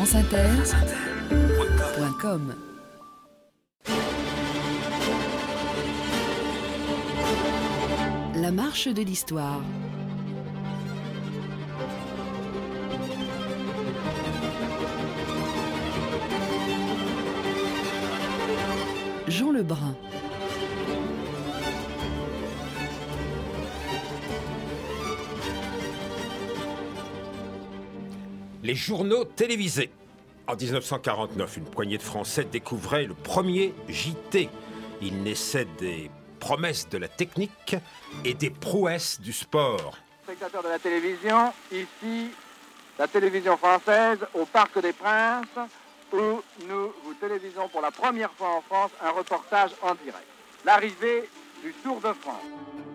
franceinter.com. La marche de l'histoire. Jean Lebrun. Les journaux télévisés. En 1949, une poignée de Français découvrait le premier JT. Il naissait des promesses de la technique et des prouesses du sport. Spectateurs de la télévision, ici, la télévision française au Parc des Princes, où nous vous télévisons pour la première fois en France un reportage en direct. L'arrivée du Tour de France.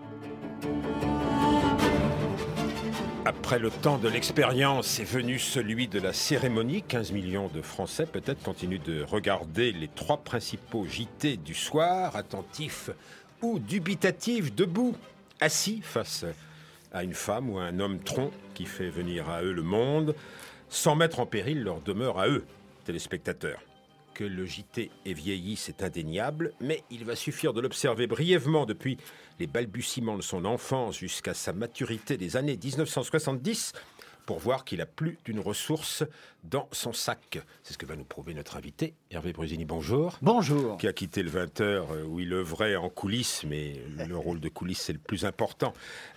Après le temps de l'expérience est venu celui de la cérémonie. 15 millions de Français peut-être continuent de regarder les trois principaux JT du soir, attentifs ou dubitatifs, debout, assis face à une femme ou à un homme tronc qui fait venir à eux le monde, sans mettre en péril leur demeure à eux, téléspectateurs. Que le JT ait vieilli, c'est indéniable, mais il va suffire de l'observer brièvement depuis les balbutiements de son enfance jusqu'à sa maturité des années 1970 pour voir qu'il a plus d'une ressource dans son sac. C'est ce que va nous prouver notre invité, Hervé Brusini. Bonjour. Bonjour. Qui a quitté le 20h où il œuvrait en coulisses, mais le rôle de coulisses c'est le plus important,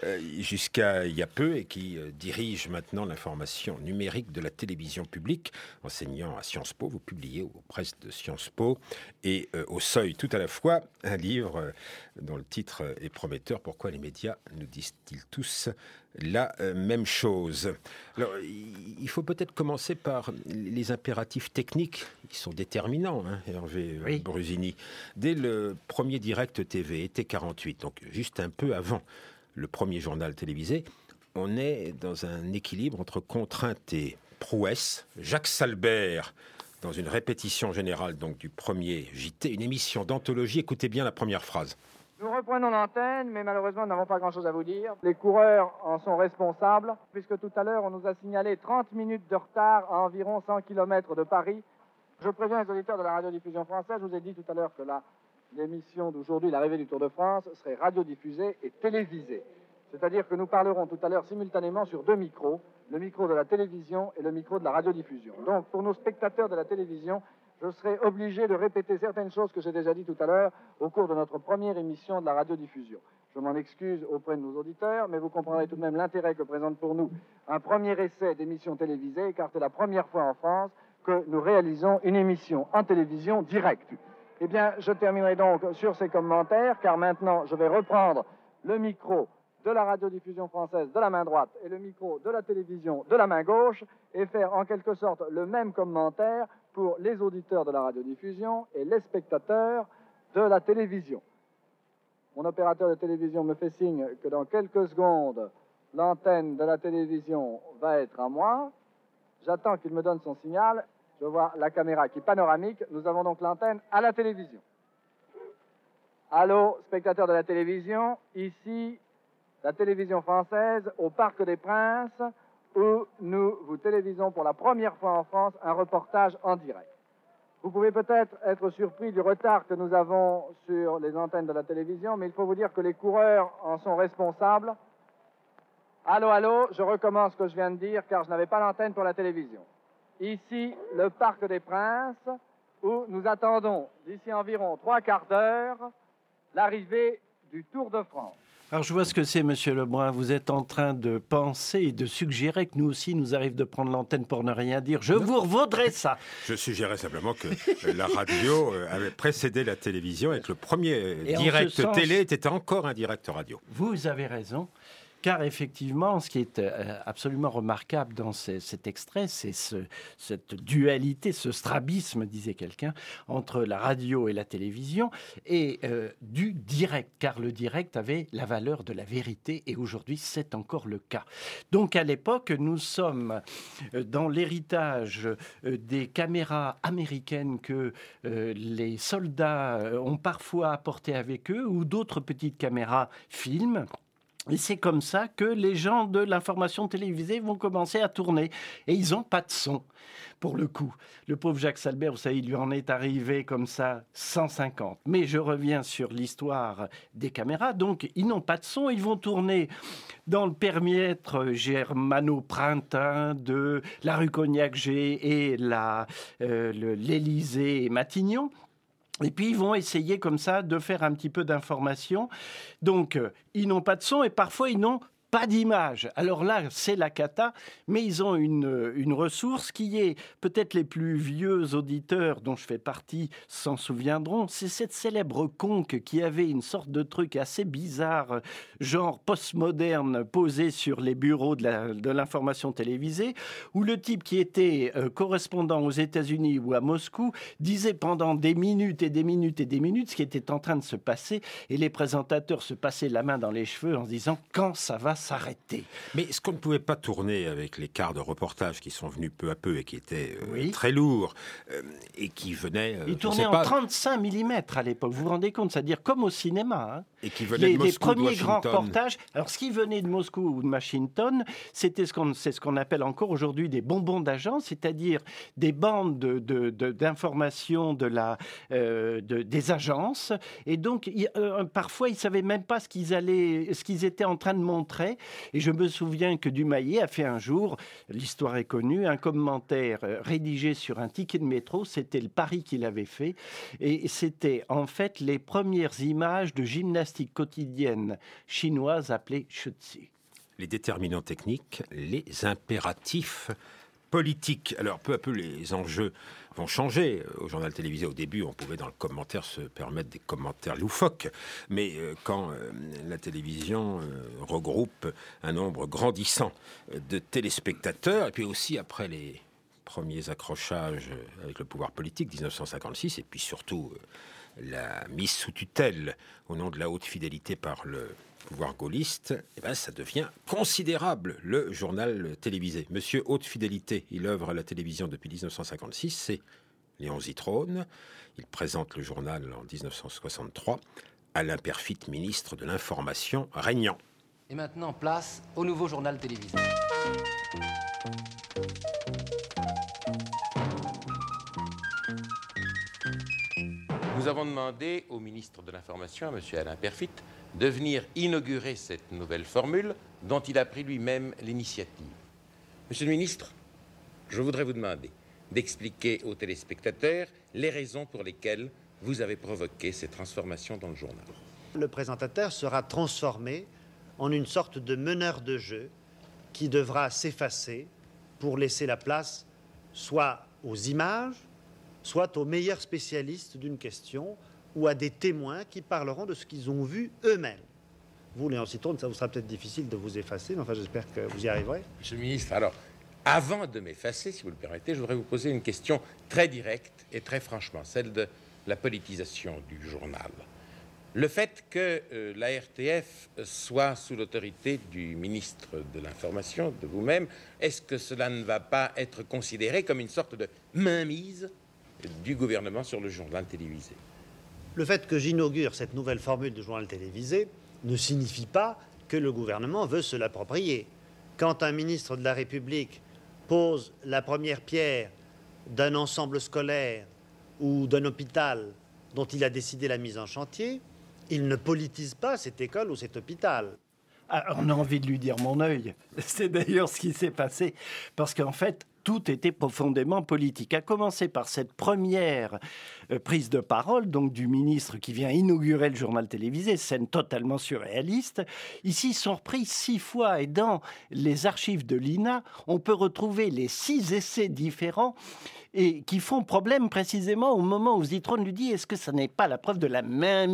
jusqu'à il y a peu, et qui dirige maintenant l'information numérique de la télévision publique, enseignant à Sciences Po. Vous publiez aux presses de Sciences Po et au Seuil tout à la fois un livre dont le titre est prometteur. Pourquoi les médias nous disent-ils tous la même chose? Alors, il faut peut-être commencer par les impératifs techniques qui sont déterminants, Hervé Brusini. Dès le premier direct TV, été 48, donc juste un peu avant le premier journal télévisé, on est dans un équilibre entre contraintes et prouesses. Jacques Salbert, dans une répétition générale donc du premier JT, une émission d'anthologie, écoutez bien la première phrase. Nous reprenons l'antenne, mais malheureusement, nous n'avons pas grand-chose à vous dire. Les coureurs en sont responsables, puisque tout à l'heure, on nous a signalé 30 minutes de retard à environ 100 km de Paris. Je préviens les auditeurs de la radiodiffusion française, je vous ai dit tout à l'heure que l'émission d'aujourd'hui, l'arrivée du Tour de France, serait radiodiffusée et télévisée. C'est-à-dire que nous parlerons tout à l'heure simultanément sur deux micros, le micro de la télévision et le micro de la radiodiffusion. Donc, pour nos spectateurs de la télévision, je serai obligé de répéter certaines choses que j'ai déjà dit tout à l'heure au cours de notre première émission de la radiodiffusion. Je m'en excuse auprès de nos auditeurs, mais vous comprendrez tout de même l'intérêt que présente pour nous un premier essai d'émission télévisée, car c'est la première fois en France que nous réalisons une émission en télévision directe. Eh bien, je terminerai donc sur ces commentaires, car maintenant, je vais reprendre le micro de la radiodiffusion française de la main droite et le micro de la télévision de la main gauche et faire en quelque sorte le même commentaire pour les auditeurs de la radiodiffusion et les spectateurs de la télévision. Mon opérateur de télévision me fait signe que dans quelques secondes, l'antenne de la télévision va être à moi. J'attends qu'il me donne son signal. Je vois la caméra qui est panoramique. Nous avons donc l'antenne à la télévision. Allô, spectateurs de la télévision, ici la télévision française au Parc des Princes, où nous vous télévisons pour la première fois en France un reportage en direct. Vous pouvez peut-être être surpris du retard que nous avons sur les antennes de la télévision, mais il faut vous dire que les coureurs en sont responsables. Allô, je recommence ce que je viens de dire, car je n'avais pas l'antenne pour la télévision. Ici, le Parc des Princes, où nous attendons, d'ici environ 3 quarts d'heure, l'arrivée du Tour de France. Alors je vois ce que c'est, Monsieur Lebrun. Vous êtes en train de penser et de suggérer que nous aussi, nous arrive de prendre l'antenne pour ne rien dire. Je vous revaudrai ça. Je suggérais simplement que la radio avait précédé la télévision et que le premier direct télé était encore un direct radio. Vous avez raison. Car effectivement, ce qui est absolument remarquable dans cet extrait, c'est cette dualité, ce strabisme, disait quelqu'un, entre la radio et la télévision, et du direct, car le direct avait la valeur de la vérité, et aujourd'hui, c'est encore le cas. Donc, à l'époque, nous sommes dans l'héritage des caméras américaines que les soldats ont parfois apportées avec eux, ou d'autres petites caméras films. Et c'est comme ça que les gens de l'information télévisée vont commencer à tourner. Et ils n'ont pas de son, pour le coup. Le pauvre Jacques Salbert, vous savez, il lui en est arrivé comme ça 150. Mais je reviens sur l'histoire des caméras. Donc, ils n'ont pas de son. Ils vont tourner dans le périmètre germano-printemps de la rue Cognac-G et l'Élysée et Matignon. Et puis, ils vont essayer comme ça de faire un petit peu d'information. Donc, ils n'ont pas de son et parfois, ils n'ont pas d'image. Alors là, c'est la cata, mais ils ont une ressource qui est, peut-être les plus vieux auditeurs dont je fais partie s'en souviendront, c'est cette célèbre conque qui avait une sorte de truc assez bizarre, genre postmoderne, posé sur les bureaux de l'information télévisée, où le type qui était correspondant aux États-Unis ou à Moscou disait pendant des minutes et des minutes et des minutes ce qui était en train de se passer, et les présentateurs se passaient la main dans les cheveux en se disant « quand ça va s'arrêter ». Mais est-ce qu'on ne pouvait pas tourner avec les quarts de reportage qui sont venus peu à peu et qui étaient très lourds et qui venaient... Ils tournaient en 35 mm à l'époque, vous vous rendez compte, c'est-à-dire comme au cinéma. Hein. Et qui venaient de Moscou, les premiers de grands reportages, alors ce qui venait de Moscou ou de Washington, c'est ce qu'on appelle encore aujourd'hui des bonbons d'agence, c'est-à-dire des bandes d'informations des agences. Et donc, parfois, ils ne savaient même pas ce qu'ils étaient en train de montrer. Et je me souviens que Dumayet a fait un jour, l'histoire est connue, un commentaire rédigé sur un ticket de métro. C'était le pari qu'il avait fait. Et c'était en fait les premières images de gymnastique quotidienne chinoise appelée Shutzi. Les déterminants techniques, les impératifs politiques. Alors, peu à peu, les enjeux vont changer. Au journal télévisé, au début, on pouvait dans le commentaire se permettre des commentaires loufoques. Mais quand la télévision regroupe un nombre grandissant de téléspectateurs, et puis aussi après les premiers accrochages avec le pouvoir politique, 1956, et puis surtout la mise sous tutelle au nom de la haute fidélité par le pouvoir gaulliste, eh ben, ça devient considérable, le journal télévisé. Monsieur Haute Fidélité, il œuvre à la télévision depuis 1956, c'est Léon Zitrone. Il présente le journal en 1963 à l'imperfite ministre de l'Information régnant. Et maintenant, place au nouveau journal télévisé. Nous avons demandé au ministre de l'Information, à M. Alain Peyrefitte, de venir inaugurer cette nouvelle formule dont il a pris lui-même l'initiative. Monsieur le ministre, je voudrais vous demander d'expliquer aux téléspectateurs les raisons pour lesquelles vous avez provoqué ces transformations dans le journal. Le présentateur sera transformé en une sorte de meneur de jeu qui devra s'effacer pour laisser la place soit aux images, soit aux meilleurs spécialistes d'une question ou à des témoins qui parleront de ce qu'ils ont vu eux-mêmes. Vous, Léon Zitrone, ça vous sera peut-être difficile de vous effacer, mais enfin, j'espère que vous y arriverez. Monsieur le ministre, alors, avant de m'effacer, si vous le permettez, je voudrais vous poser une question très directe et très franchement, celle de la politisation du journal. Le fait que la RTF soit sous l'autorité du ministre de l'Information, de vous-même, est-ce que cela ne va pas être considéré comme une sorte de mainmise du gouvernement sur le journal télévisé? Le fait que j'inaugure cette nouvelle formule de journal télévisé ne signifie pas que le gouvernement veut se l'approprier. Quand un ministre de la République pose la première pierre d'un ensemble scolaire ou d'un hôpital dont il a décidé la mise en chantier, il ne politise pas cette école ou cet hôpital. Ah, on a envie de lui dire mon œil. C'est d'ailleurs ce qui s'est passé. Parce qu'en fait, tout était profondément politique. À commencer par cette première prise de parole, donc du ministre qui vient inaugurer le journal télévisé, scène totalement surréaliste. Ici, ils sont repris 6 fois et dans les archives de l'INA, on peut retrouver les 6 essais différents et qui font problème précisément au moment où Zitrone lui dit « Est-ce que ça n'est pas la preuve de la mainmise ?»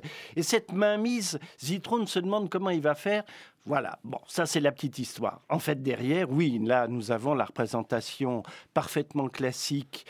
Et cette mainmise, Zitrone se demande comment il va faire. Voilà, bon, ça c'est la petite histoire. En fait, derrière, oui, là, nous avons la représentation parfaitement classique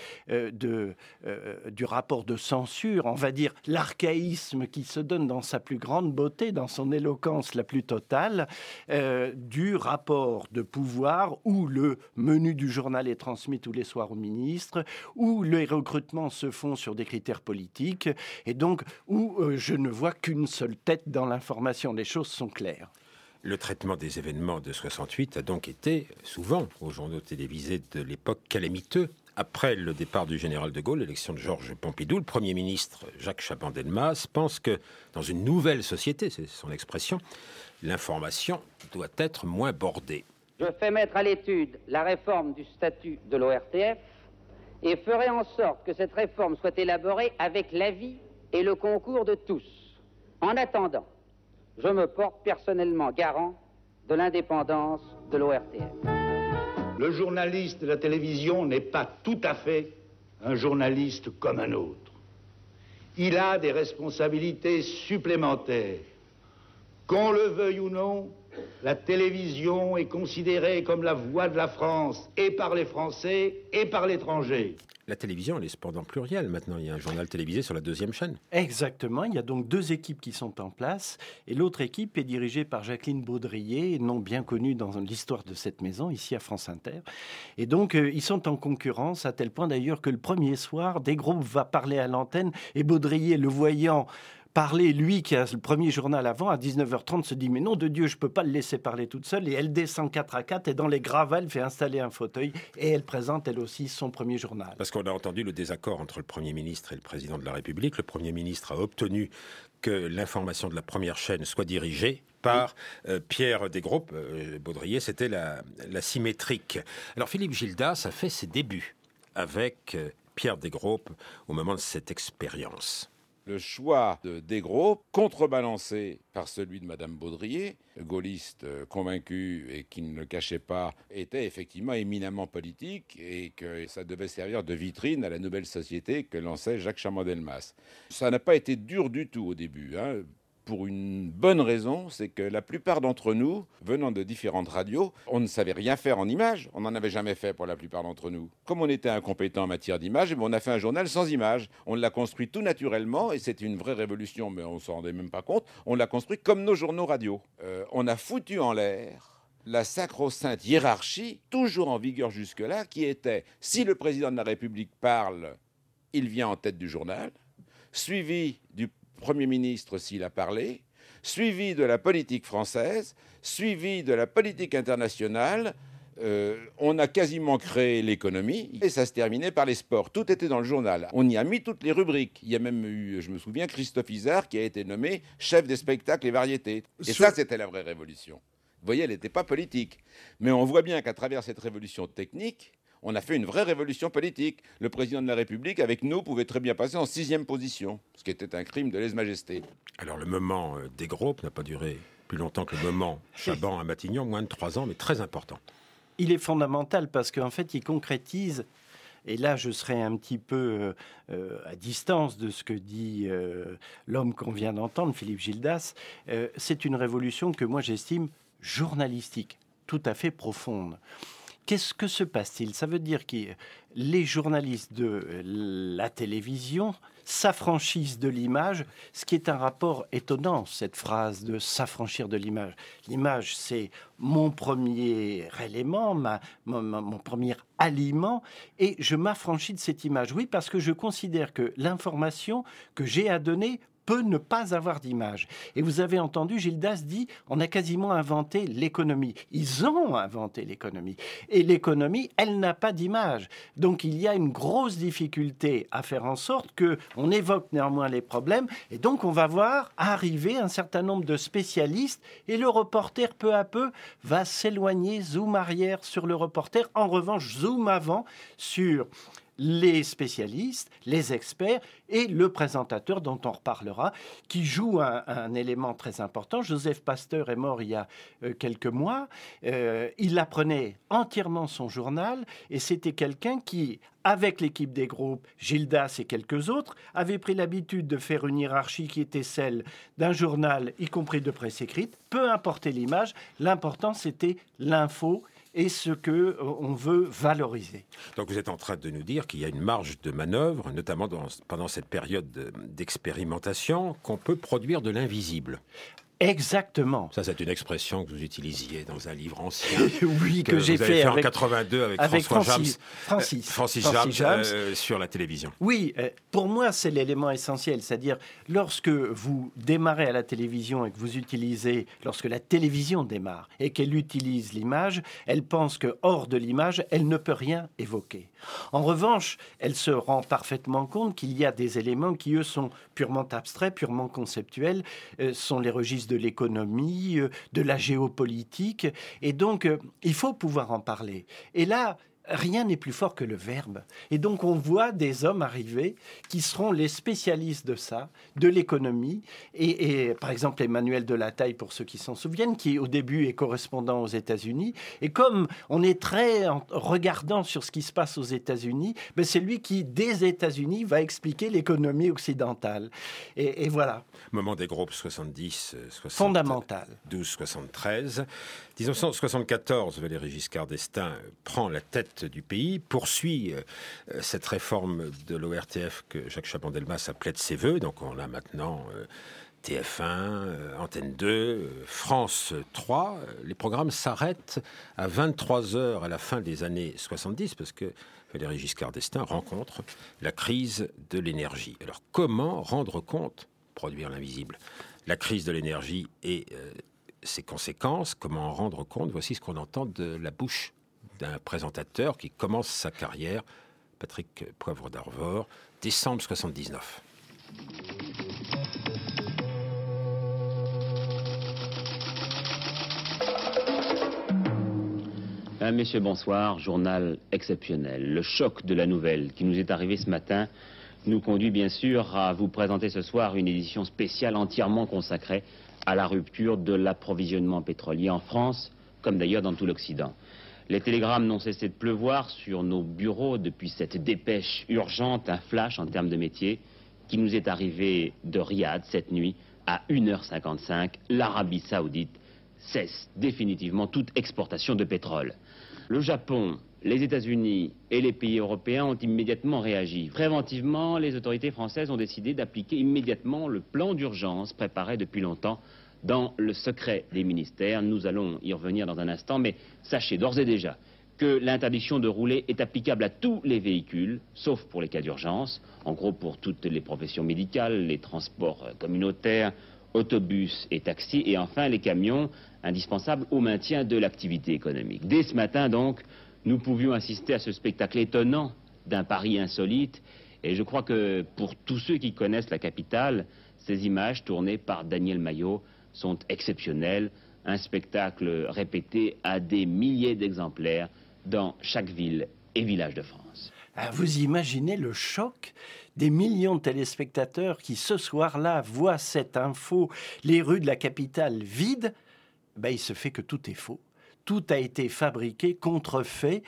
du rapport de censure, on va dire l'archaïsme qui se donne dans sa plus grande beauté, dans son éloquence la plus totale, du rapport de pouvoir où le menu du journal est transmis tous les soirs au ministre, où les recrutements se font sur des critères politiques, et donc où je ne vois qu'une seule tête dans l'information. Les choses sont claires. Le traitement des événements de 68 a donc été, souvent, aux journaux télévisés de l'époque, calamiteux. Après le départ du général de Gaulle, l'élection de Georges Pompidou, le Premier ministre Jacques Chaban-Delmas pense que dans une nouvelle société, c'est son expression, l'information doit être moins bordée. Je fais mettre à l'étude la réforme du statut de l'ORTF et ferai en sorte que cette réforme soit élaborée avec l'avis et le concours de tous. En attendant, je me porte personnellement garant de l'indépendance de l'ORTF. Le journaliste de la télévision n'est pas tout à fait un journaliste comme un autre. Il a des responsabilités supplémentaires. Qu'on le veuille ou non, la télévision est considérée comme la voix de la France, et par les Français, et par l'étranger. La télévision, elle est cependant plurielle maintenant. Il y a un journal télévisé sur la 2e chaîne. Exactement. Il y a donc 2 équipes qui sont en place. Et l'autre équipe est dirigée par Jacqueline Baudrier, nom bien connu dans l'histoire de cette maison, ici à France Inter. Et donc, ils sont en concurrence, à tel point d'ailleurs que le premier soir, Des Groupes va parler à l'antenne et Baudrier, le voyant parler, lui qui a le premier journal avant, à 19h30, se dit « Mais nom de Dieu, je ne peux pas le laisser parler toute seule ». Et elle descend 4 à 4 et dans les gravats, elle fait installer un fauteuil et elle présente, elle aussi, son premier journal. Parce qu'on a entendu le désaccord entre le Premier ministre et le Président de la République. Le Premier ministre a obtenu que l'information de la première chaîne soit dirigée par Pierre Desgroupes. Baudrier, c'était la symétrique. Alors Philippe Gildas a fait ses débuts avec Pierre Desgroupes au moment de cette expérience. Le choix de Desgroupes, contrebalancé par celui de Madame Baudrier, gaulliste convaincu et qui ne le cachait pas, était effectivement éminemment politique et que ça devait servir de vitrine à la nouvelle société que lançait Jacques Chaban-Delmas. Ça n'a pas été dur du tout au début, pour une bonne raison, c'est que la plupart d'entre nous, venant de différentes radios, on ne savait rien faire en images. On n'en avait jamais fait pour la plupart d'entre nous. Comme on était incompétents en matière d'images, on a fait un journal sans images. On l'a construit tout naturellement et c'était une vraie révolution, mais on ne s'en rendait même pas compte. On l'a construit comme nos journaux radio. On a foutu en l'air la sacro-sainte hiérarchie, toujours en vigueur jusque-là, qui était, si le président de la République parle, il vient en tête du journal, suivi du Premier ministre s'il a parlé, suivi de la politique française, suivi de la politique internationale. On a quasiment créé l'économie et ça se terminait par les sports. Tout était dans le journal. On y a mis toutes les rubriques. Il y a même eu, je me souviens, Christophe Isard qui a été nommé chef des spectacles et variétés. Et ça, c'était la vraie révolution. Vous voyez, elle n'était pas politique. Mais on voit bien qu'à travers cette révolution technique, on a fait une vraie révolution politique. Le président de la République, avec nous, pouvait très bien passer en 6e position, ce qui était un crime de lèse-majesté. Alors le moment Desgroupes n'a pas duré plus longtemps que le moment Chaban à Matignon, moins de 3 ans, mais très important. Il est fondamental parce qu'en fait, il concrétise, et là je serai un petit peu à distance de ce que dit l'homme qu'on vient d'entendre, Philippe Gildas, c'est une révolution que moi j'estime journalistique, tout à fait profonde. Qu'est-ce que se passe-t-il ? Ça veut dire que les journalistes de la télévision s'affranchissent de l'image, ce qui est un rapport étonnant, cette phrase de s'affranchir de l'image. L'image, c'est mon premier élément, mon premier aliment, et je m'affranchis de cette image. Oui, parce que je considère que l'information que j'ai à donner peut ne pas avoir d'image. Et vous avez entendu, Gildas dit, on a quasiment inventé l'économie. Ils ont inventé l'économie. Et l'économie, elle n'a pas d'image. Donc il y a une grosse difficulté à faire en sorte qu'on évoque néanmoins les problèmes. Et donc on va voir arriver un certain nombre de spécialistes et le reporter, peu à peu, va s'éloigner, zoom arrière sur le reporter. En revanche, zoom avant sur les spécialistes, les experts et le présentateur dont on reparlera, qui joue un élément très important. Joseph Pasteur est mort il y a quelques mois. Il apprenait entièrement son journal et c'était quelqu'un qui, avec l'équipe des groupes, Gildas et quelques autres, avait pris l'habitude de faire une hiérarchie qui était celle d'un journal, y compris de presse écrite. Peu importait l'image, l'important c'était l'info et ce qu'on veut valoriser. Donc vous êtes en train de nous dire qu'il y a une marge de manœuvre, notamment pendant cette période d'expérimentation, qu'on peut produire de l'invisible. Exactement. Ça, c'est une expression que vous utilisiez dans un livre ancien. Oui, que j'ai vous avez fait avec, en 82 avec Francis James sur la télévision. Oui, pour moi, c'est l'élément essentiel. C'est-à-dire, lorsque vous démarrez à la télévision et que vous utilisez, lorsque la télévision démarre et qu'elle utilise l'image, elle pense que hors de l'image, elle ne peut rien évoquer. En revanche, elle se rend parfaitement compte qu'il y a des éléments qui, eux, sont purement abstraits, purement conceptuels, sont les registres de l'économie, de la géopolitique. Et donc, il faut pouvoir en parler. Et là, rien n'est plus fort que le verbe. Et donc, on voit des hommes arriver qui seront les spécialistes de ça, de l'économie. Et par exemple, Emmanuel Delataille, pour ceux qui s'en souviennent, qui au début est correspondant aux États-Unis. Et comme on est très regardant sur ce qui se passe aux États-Unis, ben c'est lui qui, des États-Unis, va expliquer l'économie occidentale. Et voilà. Moment des groupes 70, fondamental. 12, 73. 1974, Valéry Giscard d'Estaing prend la tête du pays, poursuit cette réforme de l'ORTF que Jacques Chaban-Delmas appelait de ses voeux. Donc on a maintenant TF1, Antenne 2, France 3. Les programmes s'arrêtent à 23h à la fin des années 70 parce que Valéry Giscard d'Estaing rencontre la crise de l'énergie. Alors comment rendre compte, produire l'invisible, la crise de l'énergie et ses conséquences, comment en rendre compte? Voici ce qu'on entend de la bouche d'un présentateur qui commence sa carrière, Patrick Poivre d'Arvor, décembre 79. Messieurs, bonsoir. Journal exceptionnel. Le choc de la nouvelle qui nous est arrivé ce matin nous conduit bien sûr à vous présenter ce soir une édition spéciale entièrement consacrée à la rupture de l'approvisionnement pétrolier en France, comme d'ailleurs dans tout l'Occident. Les télégrammes n'ont cessé de pleuvoir sur nos bureaux depuis cette dépêche urgente, un flash en termes de métier, qui nous est arrivé de Riyad cette nuit à 1h55. L'Arabie Saoudite cesse définitivement toute exportation de pétrole. Le Japon, les États-Unis et les pays européens ont immédiatement réagi. Préventivement, les autorités françaises ont décidé d'appliquer immédiatement le plan d'urgence préparé depuis longtemps dans le secret des ministères. Nous allons y revenir dans un instant, mais sachez d'ores et déjà que l'interdiction de rouler est applicable à tous les véhicules, sauf pour les cas d'urgence, en gros pour toutes les professions médicales, les transports communautaires, autobus et taxis, et enfin les camions indispensables au maintien de l'activité économique. Dès ce matin, donc, nous pouvions assister à ce spectacle étonnant d'un pari insolite, et je crois que pour tous ceux qui connaissent la capitale, ces images tournées par Daniel Maillot sont exceptionnelles, un spectacle répété à des milliers d'exemplaires dans chaque ville et village de France. Vous imaginez le choc des millions de téléspectateurs qui, ce soir-là, voient cette info, les rues de la capitale vides. Ben, il se fait que tout est faux. Tout a été fabriqué, contrefait.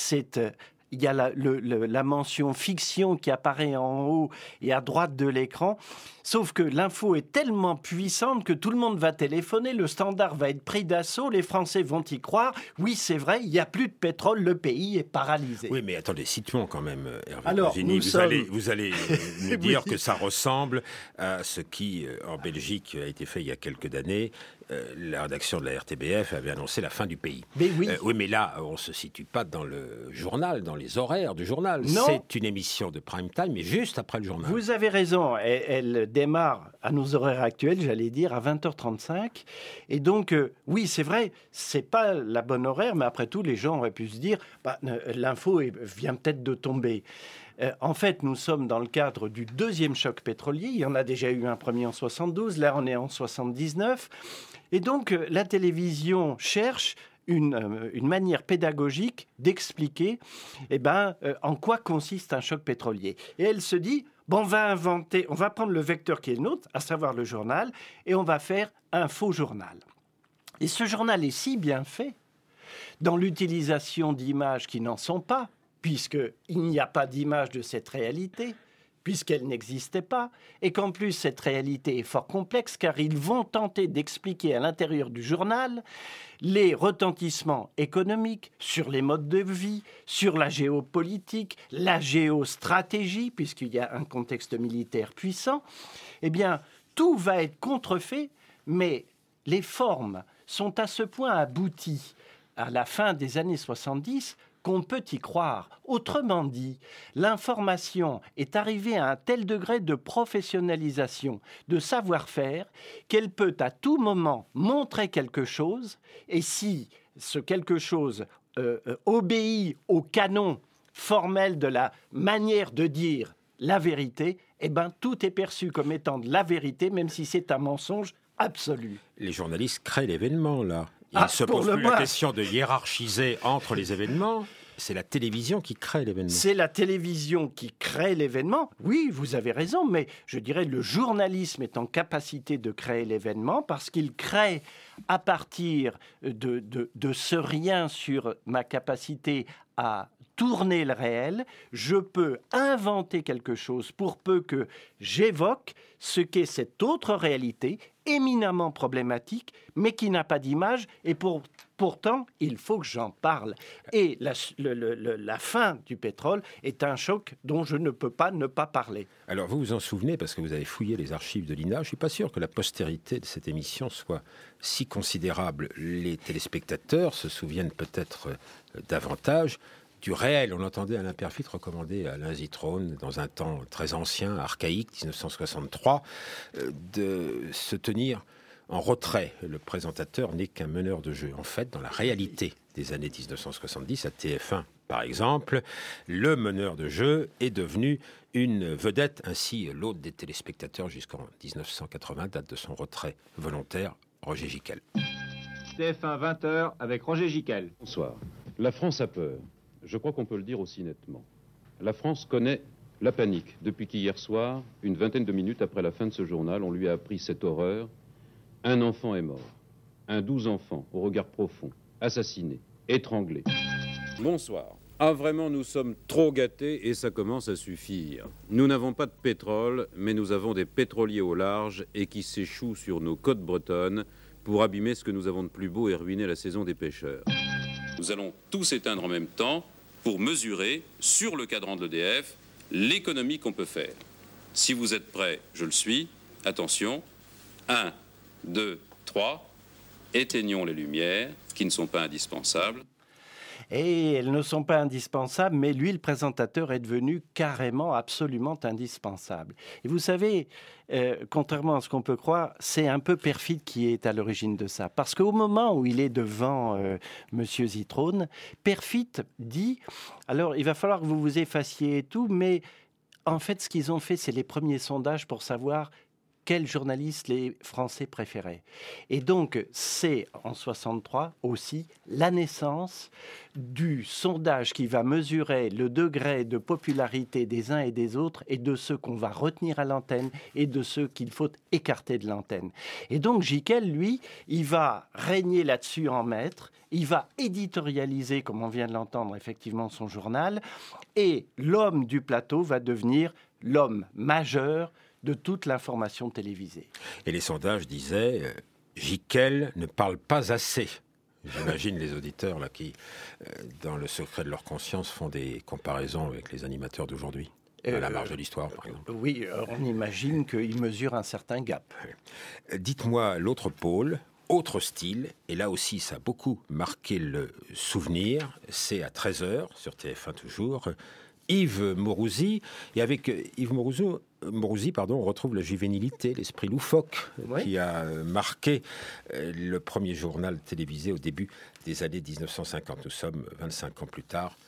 Il y a la mention fiction qui apparaît en haut et à droite de l'écran. Sauf que l'info est tellement puissante que tout le monde va téléphoner, le Standard va être pris d'assaut, les Français vont y croire. Oui, c'est vrai, il n'y a plus de pétrole, le pays est paralysé. Oui, mais attendez, situons quand même, Hervé Alors, Bourgini. Vous allez nous dire que ça ressemble à ce qui, en Belgique, a été fait il y a quelques années. La rédaction de la RTBF avait annoncé la fin du pays. Mais oui. Oui, mais là, on ne se situe pas dans le journal, dans les horaires du journal. Non. C'est une émission de prime time, mais juste après le journal. Vous avez raison. Elle démarre à nos horaires actuels, j'allais dire, à 20h35. Et donc, oui, c'est vrai, c'est pas la bonne horaire, mais après tout, les gens auraient pu se dire, l'info vient peut-être de tomber. En fait, nous sommes dans le cadre du deuxième choc pétrolier. Il y en a déjà eu un premier en 72, là on est en 79. Et donc, la télévision cherche une manière pédagogique d'expliquer en quoi consiste un choc pétrolier. Et elle se dit, on va prendre le vecteur qui est le nôtre, à savoir le journal, et on va faire un faux journal. Et ce journal est si bien fait dans l'utilisation d'images qui n'en sont pas, puisqu'il n'y a pas d'image de cette réalité, puisqu'elle n'existait pas, et qu'en plus cette réalité est fort complexe, car ils vont tenter d'expliquer à l'intérieur du journal les retentissements économiques sur les modes de vie, sur la géopolitique, la géostratégie, puisqu'il y a un contexte militaire puissant. Eh bien, tout va être contrefait, mais les formes sont à ce point abouties à la fin des années 70 qu'on peut y croire. Autrement dit, l'information est arrivée à un tel degré de professionnalisation, de savoir-faire, qu'elle peut à tout moment montrer quelque chose, et si ce quelque chose obéit au canon formel de la manière de dire la vérité, eh ben, tout est perçu comme étant de la vérité, même si c'est un mensonge absolu. Les journalistes créent l'événement, là. Il ne se pose plus la question de hiérarchiser entre les événements. C'est la télévision qui crée l'événement. C'est la télévision qui crée l'événement. Oui, vous avez raison, mais je dirais le journalisme est en capacité de créer l'événement parce qu'il crée à partir de ce rien sur ma capacité à tourner le réel, je peux inventer quelque chose pour peu que j'évoque ce qu'est cette autre réalité éminemment problématique, mais qui n'a pas d'image, et pourtant, il faut que j'en parle. Et la fin du pétrole est un choc dont je ne peux pas ne pas parler. Alors, vous vous en souvenez, parce que vous avez fouillé les archives de l'INA, je ne suis pas sûr que la postérité de cette émission soit si considérable. Les téléspectateurs se souviennent peut-être davantage du réel. On entendait Alain Perfit recommander à Alain Zitrone, dans un temps très ancien, archaïque, 1963, de se tenir en retrait. Le présentateur n'est qu'un meneur de jeu. En fait, dans la réalité des années 1970, à TF1 par exemple, le meneur de jeu est devenu une vedette. Ainsi, l'hôte des téléspectateurs jusqu'en 1980, date de son retrait volontaire, Roger Giquel. TF1 20h avec Roger Giquel. Bonsoir. La France a peur. Je crois qu'on peut le dire aussi nettement. La France connaît la panique depuis qu'hier soir, une vingtaine de minutes après la fin de ce journal, on lui a appris cette horreur. Un enfant est mort. Un 12 enfants, au regard profond, assassinés, étranglés. Bonsoir. Ah, vraiment, nous sommes trop gâtés et ça commence à suffire. Nous n'avons pas de pétrole, mais nous avons des pétroliers au large et qui s'échouent sur nos côtes bretonnes pour abîmer ce que nous avons de plus beau et ruiner la saison des pêcheurs. Nous allons tous éteindre en même temps pour mesurer, sur le cadran de l'EDF, l'économie qu'on peut faire. Si vous êtes prêts, je le suis. Attention. 1, 2, 3. Éteignons les lumières, qui ne sont pas indispensables. Et elles ne sont pas indispensables, mais lui, le présentateur, est devenu carrément, absolument indispensable. Et vous savez, contrairement à ce qu'on peut croire, c'est un peu Perfit qui est à l'origine de ça. Parce qu'au moment où il est devant Monsieur Zitrone, Perfit dit, alors il va falloir que vous vous effaciez et tout, mais en fait, ce qu'ils ont fait, c'est les premiers sondages pour savoir quel journaliste les Français préféraient. Et donc, c'est en 63 aussi la naissance du sondage qui va mesurer le degré de popularité des uns et des autres et de ceux qu'on va retenir à l'antenne et de ceux qu'il faut écarter de l'antenne. Et donc, Giquel, lui, il va régner là-dessus en maître, il va éditorialiser, comme on vient de l'entendre, effectivement, son journal, et l'homme du plateau va devenir l'homme majeur de toute l'information télévisée. Et les sondages disaient Giquel ne parle pas assez. J'imagine les auditeurs là, qui, dans le secret de leur conscience, font des comparaisons avec les animateurs d'aujourd'hui. À la marge de l'histoire, par exemple. Oui, on imagine qu'ils mesurent un certain gap. Dites-moi l'autre pôle, autre style, et là aussi ça a beaucoup marqué le souvenir, c'est à 13h, sur TF1 toujours, Yves Mourouzi. Et avec Yves Mourouzi, on retrouve la juvénilité, l'esprit loufoque qui a marqué le premier journal télévisé au début des années 1950. Nous sommes 25 ans plus tard.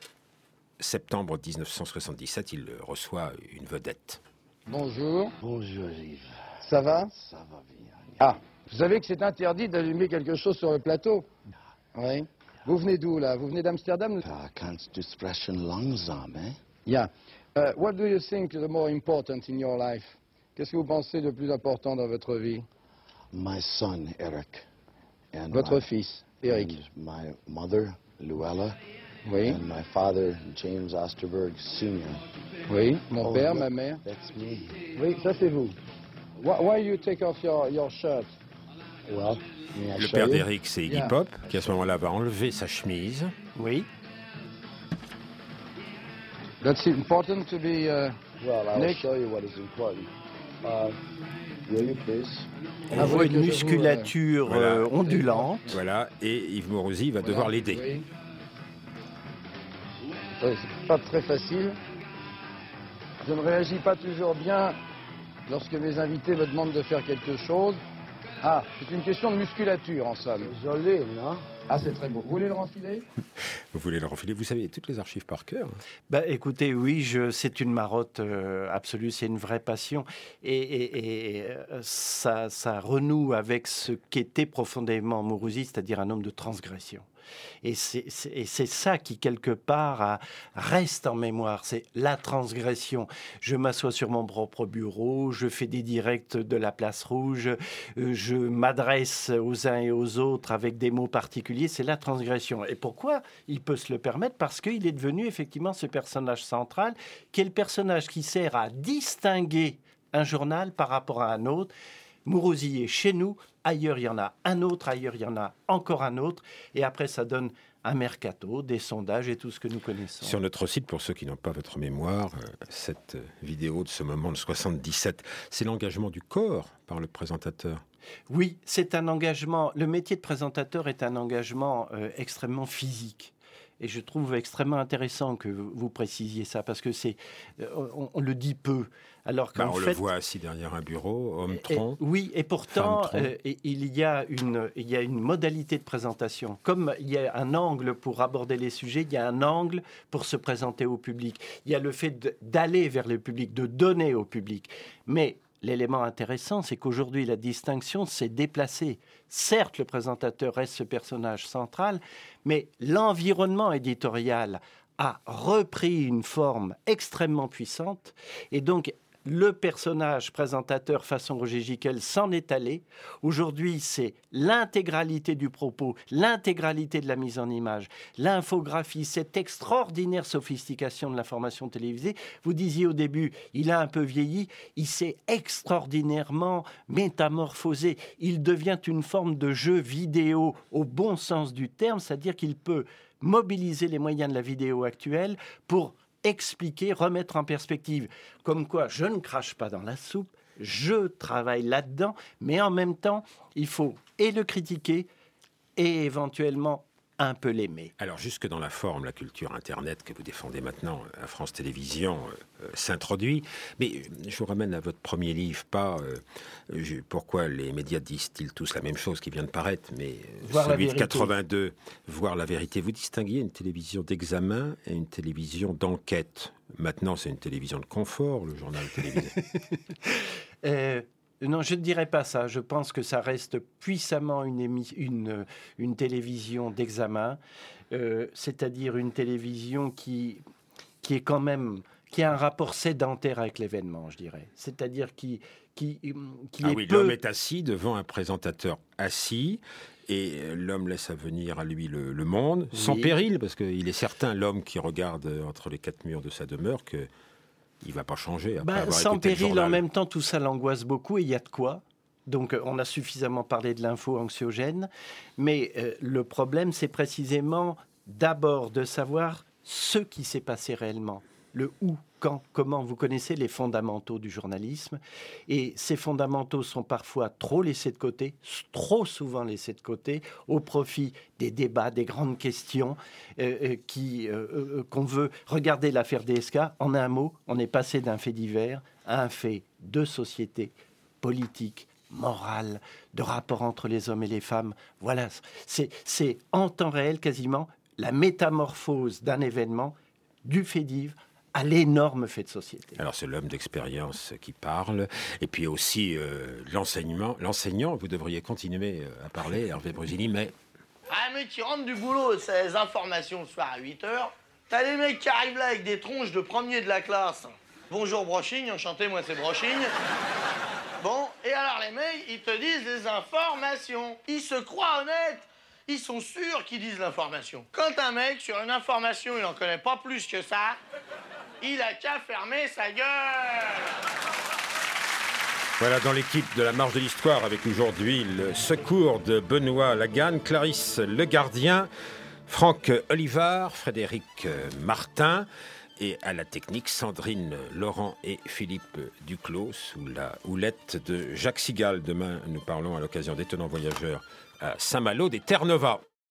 Septembre 1977, il reçoit une vedette. Bonjour. Bonjour Yves. Ça va? Ça va bien. Ah, vous savez que c'est interdit d'allumer quelque chose sur le plateau? Oui. Vous venez d'où, là? Vous venez d'Amsterdam? Kannst du sprechen langsam, hein? Yeah. What do you think is the more important in your life? Qu'est-ce que vous pensez de plus important dans votre vie? My son, Eric. And votre fils, Eric. And my mother, Luella. Oui. And my father, James Osterberg, Sr. Oui, mon père, ma mère. That's me. Oui, ça c'est vous. Why you take off your shirt? Well, le père d'Eric, c'est Iggy Pop, qui à ce moment-là va enlever sa chemise. Oui. That's important to be well, I'll naked. show you what is important. Will you please? On voit une musculature ondulante. Voilà, et Yves Mourousi va devoir l'aider. Oui. C'est pas très facile. Je ne réagis pas toujours bien lorsque mes invités me demandent de faire quelque chose. Ah, c'est une question de musculature en somme. Joli, non? Ah, c'est très beau. Vous voulez le renfiler? Vous voulez le renfiler? Vous savez toutes les archives par cœur. Bah, écoutez, oui, c'est une marotte absolue, c'est une vraie passion. Et ça renoue avec ce qu'était profondément Mourousi, c'est-à-dire un homme de transgression. Et c'est ça qui, quelque part, reste en mémoire. C'est la transgression. Je m'assois sur mon propre bureau, je fais des directs de la Place Rouge, je m'adresse aux uns et aux autres avec des mots particuliers. C'est la transgression. Et pourquoi il peut se le permettre? Parce qu'il est devenu effectivement ce personnage central, qui est le personnage qui sert à distinguer un journal par rapport à un autre. Mourousi est chez nous, ailleurs il y en a un autre, ailleurs il y en a encore un autre, et après ça donne un mercato, des sondages et tout ce que nous connaissons. Sur notre site, pour ceux qui n'ont pas votre mémoire, cette vidéo de ce moment de 77, c'est l'engagement du corps par le présentateur. Oui, c'est un engagement, le métier de présentateur est un engagement extrêmement physique. Et je trouve extrêmement intéressant que vous précisiez ça, parce que on le dit peu. Alors qu'en on fait, le voit assis derrière un bureau, homme-tronc. Oui, et pourtant, il y a une modalité de présentation. Comme il y a un angle pour aborder les sujets, il y a un angle pour se présenter au public. Il y a le fait d'aller vers le public, de donner au public. Mais l'élément intéressant, c'est qu'aujourd'hui, la distinction s'est déplacée. Certes, le présentateur reste ce personnage central, mais l'environnement éditorial a repris une forme extrêmement puissante. Et donc, le personnage présentateur façon Roger Gicquel s'en est allé. Aujourd'hui, c'est l'intégralité du propos, l'intégralité de la mise en image, l'infographie, cette extraordinaire sophistication de l'information télévisée. Vous disiez au début, il a un peu vieilli, il s'est extraordinairement métamorphosé. Il devient une forme de jeu vidéo au bon sens du terme, c'est-à-dire qu'il peut mobiliser les moyens de la vidéo actuelle pour expliquer, remettre en perspective. Comme quoi, je ne crache pas dans la soupe, je travaille là-dedans, mais en même temps, il faut et le critiquer et éventuellement un peu l'aimer. Alors, jusque dans la forme, la culture Internet que vous défendez maintenant à France Télévisions s'introduit. Mais je vous ramène à votre premier livre, pourquoi les médias disent-ils tous la même chose qui vient de paraître, mais celui de 82, Voir la vérité. Vous distinguiez une télévision d'examen et une télévision d'enquête. Maintenant, c'est une télévision de confort, le journal télévisé. Non, je ne dirais pas ça. Je pense que ça reste puissamment une télévision d'examen, c'est-à-dire une télévision qui est quand même, qui a un rapport sédentaire avec l'événement, je dirais. C'est-à-dire qui l'homme est assis devant un présentateur assis. Et l'homme laisse à venir à lui le monde, sans péril, parce qu'il est certain, l'homme qui regarde entre les quatre murs de sa demeure, que il ne va pas changer. Sans péril, en même temps, tout ça l'angoisse beaucoup et il y a de quoi. Donc, on a suffisamment parlé de l'info anxiogène. Mais le problème, c'est précisément d'abord de savoir ce qui s'est passé réellement. Le où, quand, comment. Vous connaissez les fondamentaux du journalisme. Et ces fondamentaux sont parfois trop laissés de côté, trop souvent laissés de côté, au profit des débats, des grandes questions qu'on veut. Regardez l'affaire DSK. En un mot, on est passé d'un fait divers à un fait de société, politique, morale, de rapport entre les hommes et les femmes. Voilà, c'est en temps réel quasiment la métamorphose d'un événement, du fait divers, à l'énorme fait de société. Alors c'est l'homme d'expérience qui parle, et puis aussi l'enseignant, vous devriez continuer à parler, Hervé Brusini, mais... Ah mais tu rentres du boulot, c'est les informations le soir à 8h, t'as les mecs qui arrivent là avec des tronches de premier de la classe. Bonjour Brochigne, enchanté, moi c'est Brochigne. Bon, et alors les mecs, ils te disent les informations. Ils se croient honnêtes. Ils sont sûrs qu'ils disent l'information. Quand un mec, sur une information, il n'en connaît pas plus que ça, il a qu'à fermer sa gueule. Voilà, dans l'équipe de la Marche de l'Histoire, avec aujourd'hui le secours de Benoît Laganne, Clarisse Le Gardien, Franck Olivard, Frédéric Martin Et à la technique, Sandrine Laurent et Philippe Duclos, sous la houlette de Jacques Sigal. Demain, nous parlons à l'occasion d'Étonnants Voyageurs à Saint-Malo des Terre-Neuve.